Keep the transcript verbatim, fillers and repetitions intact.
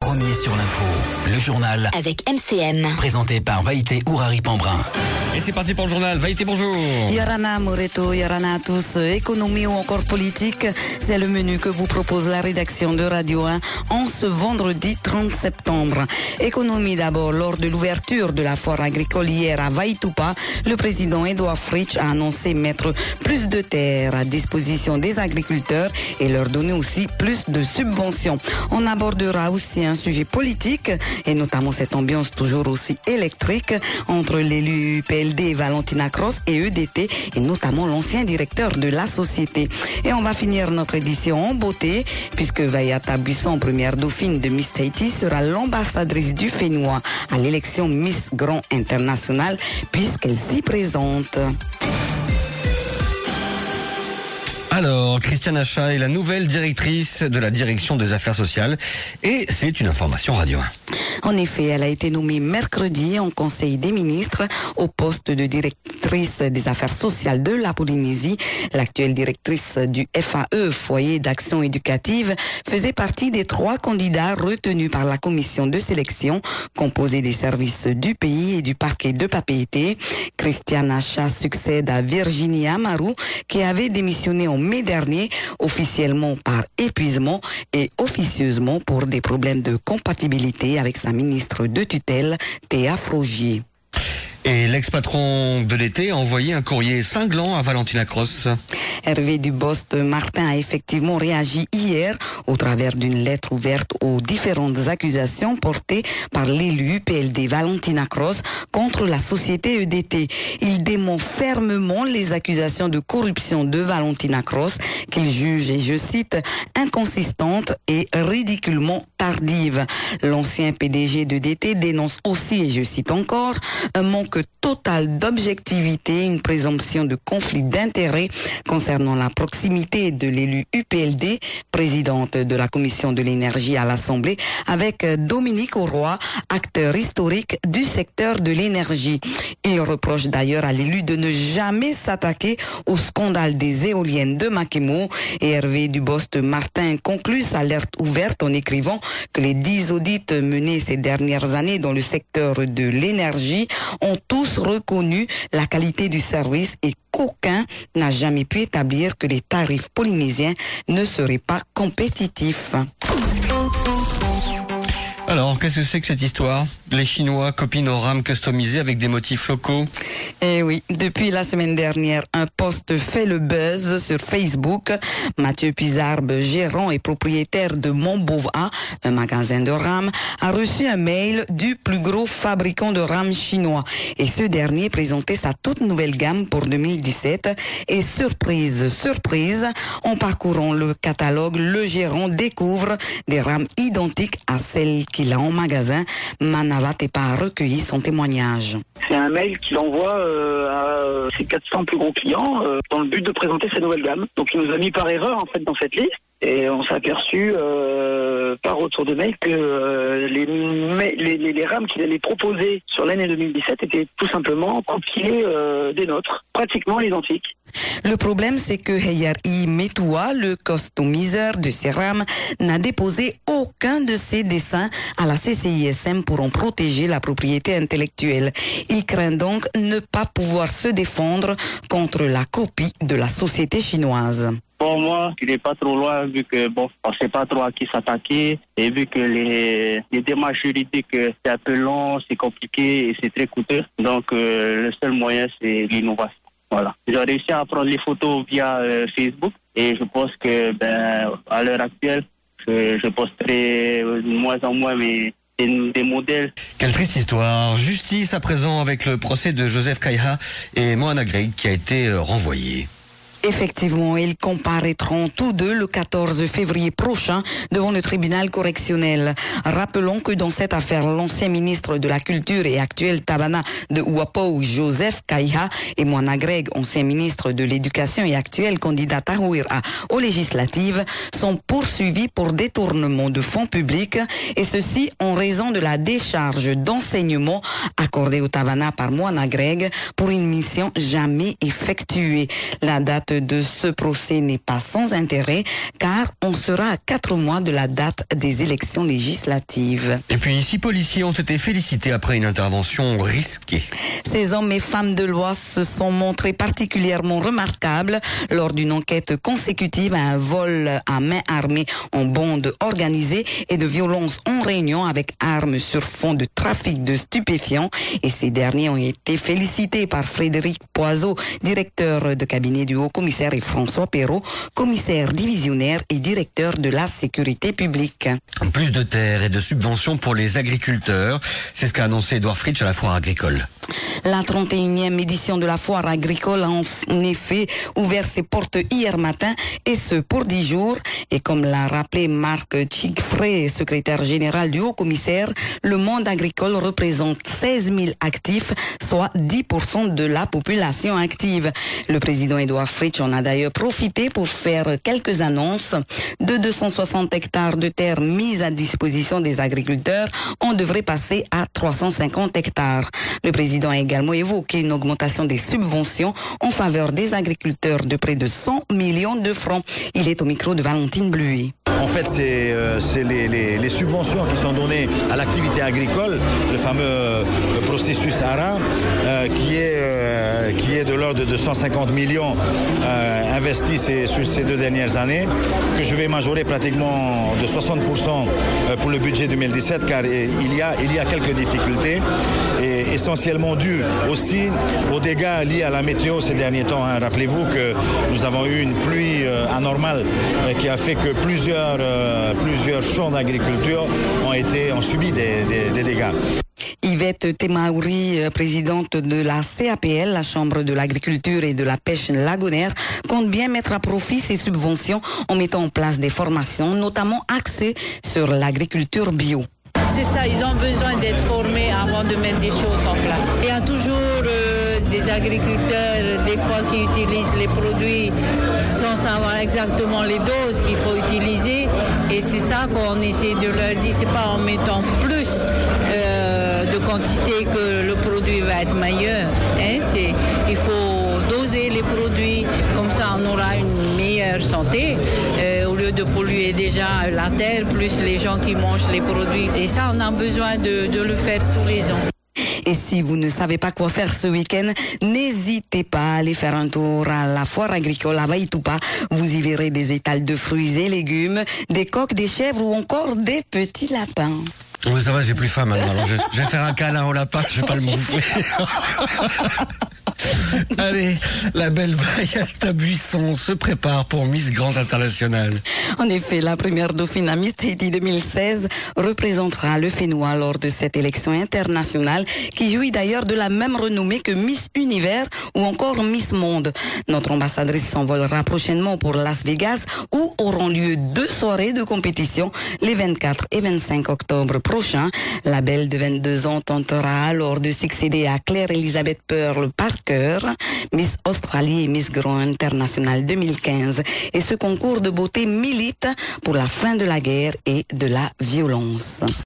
premier sur l'info, le journal avec M C M. Présenté par Vaïté Ourari-Pambrin. Et c'est parti pour le journal. Vaïté, bonjour. Yorana Moreto, Yorana à tous. Économie ou encore politique, c'est le menu que vous propose la rédaction de Radio un en ce vendredi trente septembre. Économie d'abord, lors de l'ouverture de la foire agricole hier à Vaïtoupa, le président Edouard Fritsch a annoncé mettre plus de terres à disposition des agriculteurs et leur donner aussi plus de subventions. On abordera aussi un sujet politique et notamment cette ambiance toujours aussi électrique entre l'élu U P L D Valentina Cross et E D T et notamment l'ancien directeur de la société. Et on va finir notre édition en beauté puisque Vaiata Buisson, première dauphine de Miss Tahiti, sera l'ambassadrice du Fénois à l'élection Miss Grand International puisqu'elle s'y présente. Alors, Christiane Achat est la nouvelle directrice de la direction des affaires sociales et c'est une information Radio un. En effet, elle a été nommée mercredi en Conseil des ministres au poste de directrice des affaires sociales de la Polynésie. L'actuelle directrice du F A E, Foyer d'action éducative, faisait partie des trois candidats retenus par la commission de sélection composée des services du pays et du parquet de Papeete. Christiane Achat succède à Virginie Amaru qui avait démissionné en mai dernier, officiellement par épuisement et officieusement pour des problèmes de compatibilité avec sa ministre de tutelle, Théa Frogier. Et l'ex-patron de l'été a envoyé un courrier cinglant à Valentina Cross. Hervé Dubost Martin a effectivement réagi hier au travers d'une lettre ouverte aux différentes accusations portées par l'élu U P L D Valentina Cross contre la société E D T. Il dément fermement les accusations de corruption de Valentina Cross qu'il juge, et je cite, inconsistantes et ridiculement tardives. L'ancien P D G d'E D T dénonce aussi, et je cite encore, un manque total d'objectivité, une présomption de conflit d'intérêts concernant la proximité de l'élu U P L D, présidente de la commission de l'énergie à l'Assemblée, avec Dominique Auroy, acteur historique du secteur de l'énergie. Il reproche d'ailleurs à l'élu de ne jamais s'attaquer au scandale des éoliennes de Makemo, et Hervé Dubost Martin conclut sa lettre ouverte en écrivant que les dix audits menés ces dernières années dans le secteur de l'énergie ont tous reconnu la qualité du service et qu'aucun n'a jamais pu établir que les tarifs polynésiens ne seraient pas compétitifs. Alors, qu'est-ce que c'est que cette histoire? Les Chinois copient nos rames customisées avec des motifs locaux. Eh oui, depuis la semaine dernière, un post fait le buzz sur Facebook. Mathieu Pizarbe, gérant et propriétaire de Montbova, un magasin de rames, a reçu un mail du plus gros fabricant de rames chinois. Et ce dernier présentait sa toute nouvelle gamme pour deux mille dix-sept. Et surprise, surprise, en parcourant le catalogue, le gérant découvre des rames identiques à celles qui qu'il a en magasin. Manava Tepa a recueilli son témoignage. C'est un mail qu'il envoie euh, à ses quatre cents plus gros clients euh, dans le but de présenter sa nouvelle gamme. Donc il nous a mis par erreur en fait dans cette liste. Et on s'est aperçu euh, par retour de mail que euh, les, les, les, les rames qu'il allait proposer sur l'année deux mille dix-sept étaient tout simplement copiées euh, des nôtres, pratiquement identiques. Le problème, c'est que Heyari Metua, le customiseur de ces rames, n'a déposé aucun de ses dessins à la C C I S M pour en protéger la propriété intellectuelle. Il craint donc ne pas pouvoir se défendre contre la copie de la société chinoise. Pour moi, il n'est pas trop loin vu que bon, on ne sait pas trop à qui s'attaquer et vu que les, les démarches juridiques c'est un peu long, c'est compliqué et c'est très coûteux. Donc euh, le seul moyen c'est l'innovation. Voilà. J'ai réussi à prendre les photos via euh, Facebook et je pense que ben à l'heure actuelle, je, je posterai de moins en moins mes des, des modèles. Quelle triste histoire. Justice à présent avec le procès de Joseph Kaiha et Moana Greg qui a été renvoyé. Effectivement, ils comparaîtront tous deux le quatorze février prochain devant le tribunal correctionnel. Rappelons que dans cette affaire, l'ancien ministre de la Culture et actuel Tabana de Uapau, Joseph Kaiha, et Moana Greg, ancien ministre de l'Éducation et actuel candidat Tahuira aux législatives, sont poursuivis pour détournement de fonds publics, et ceci en raison de la décharge d'enseignement accordée au Tabana par Moana Greg pour une mission jamais effectuée. La date l'attente de ce procès n'est pas sans intérêt car on sera à quatre mois de la date des élections législatives. Et puis, six policiers ont été félicités après une intervention risquée. Ces hommes et femmes de l'Oise se sont montrés particulièrement remarquables lors d'une enquête consécutive à un vol à main armée en bande organisée et de violence en réunion avec armes sur fond de trafic de stupéfiants. Et ces derniers ont été félicités par Frédéric Poiseau, directeur de cabinet du haut-commissaire, et François Perrault, commissaire divisionnaire et directeur de la sécurité publique. Plus de terres et de subventions pour les agriculteurs, c'est ce qu'a annoncé Édouard Fritsch à la foire agricole. La trente et unième édition de la foire agricole a en effet ouvert ses portes hier matin, et ce pour dix jours. Et comme l'a rappelé Marc Chigfrey, secrétaire général du haut-commissaire, le monde agricole représente seize mille actifs, soit dix pour cent de la population active. Le président Édouard Fritsch en a d'ailleurs profité pour faire quelques annonces. De deux cent soixante hectares de terre mises à disposition des agriculteurs, on devrait passer à trois cent cinquante hectares. Le président a également évoqué une augmentation des subventions en faveur des agriculteurs de près de cent millions de francs. Il est au micro de Valentine Bluy. En fait, c'est euh, les, les, les subventions qui sont données à l'activité agricole, le fameux euh, processus ARA, euh, qui, est, euh, qui est de l'ordre de cent cinquante millions euh, investis ces, sur ces deux dernières années, que je vais majorer pratiquement de soixante pour cent pour le budget deux mille dix-sept, car il y a, il y a quelques difficultés, et essentiellement dues aussi aux dégâts liés à la météo ces derniers temps. Hein. Rappelez-vous que nous avons eu une pluie euh, anormale euh, qui a fait que plusieurs Euh, plusieurs champs d'agriculture ont été ont subi des, des, des dégâts. Yvette Temaouri, présidente de la C A P L, la Chambre de l'agriculture et de la pêche lagonaire, compte bien mettre à profit ces subventions en mettant en place des formations, notamment axées sur l'agriculture bio. C'est ça, ils ont besoin d'être formés avant de mettre des choses en place. Il y a toujours euh, des agriculteurs, des fois, qui utilisent les produits sans savoir exactement les doses qu'il faut utiliser. Et c'est ça qu'on essaie de leur dire, c'est pas en mettant plus euh, de quantité que le produit va être meilleur. Hein, c'est, il faut doser les produits, comme ça on aura une meilleure santé, euh, au lieu de polluer déjà la terre, plus les gens qui mangent les produits. Et ça, on a besoin de, de le faire tous les ans. Et si vous ne savez pas quoi faire ce week-end, n'hésitez pas à aller faire un tour à la foire agricole à Vaïtoupa. Vous y verrez des étals de fruits et légumes, des coqs, des chèvres ou encore des petits lapins. Oui, ça va, j'ai plus faim maintenant. Alors je, je vais faire un câlin au lapin, je vais pas le bouffer. Allez, la belle Vaiata Buisson se prépare pour Miss Grand International. En effet, la première dauphine à Miss Tahiti deux mille seize représentera le Fénois lors de cette élection internationale qui jouit d'ailleurs de la même renommée que Miss Univers ou encore Miss Monde. Notre ambassadrice s'envolera prochainement pour Las Vegas où auront lieu deux soirées de compétition les vingt-quatre et vingt-cinq octobre prochains. La belle de vingt-deux ans tentera alors de succéder à Claire-Elisabeth Pearl Parker, Miss Australie et Miss Grand International deux mille quinze. Et ce concours de beauté milite pour la fin de la guerre et de la violence.